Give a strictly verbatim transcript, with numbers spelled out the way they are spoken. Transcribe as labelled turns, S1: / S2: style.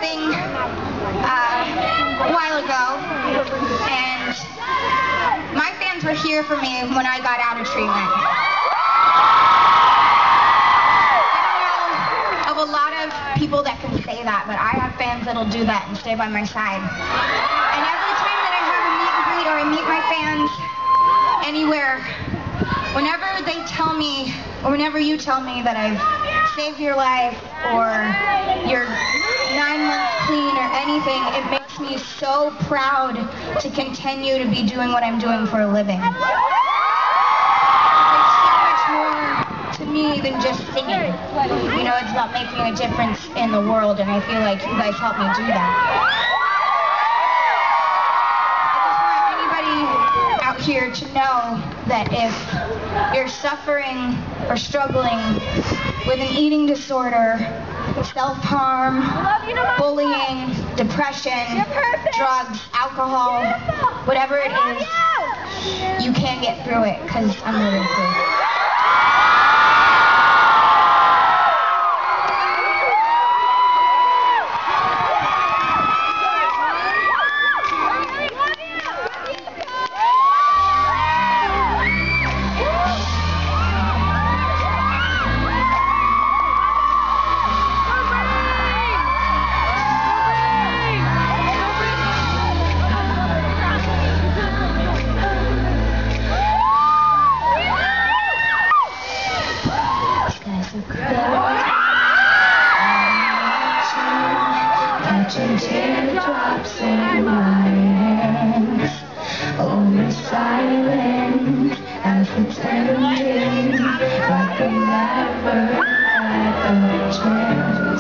S1: something uh, a while ago, and my fans were here for me when I got out of treatment. I don't know of a lot of people that can say that, but I have fans that'll do that and stay by my side. And every time that I have a meet and greet or I meet my fans anywhere, whenever they tell me, or whenever you tell me that I've saved your life, or you're nine months clean, or anything, it makes me so proud to continue to be doing what I'm doing for a living. There's so much more to me than just singing. You know, it's about making a difference in the world, and I feel like you guys help me do that. Out here to know that if you're suffering or struggling with an eating disorder, self-harm, bullying, depression, drugs, alcohol, whatever it is, you can get through it, because I'm living through it. Catching teardrops in my hands, always silent and pretending like I never had a chance.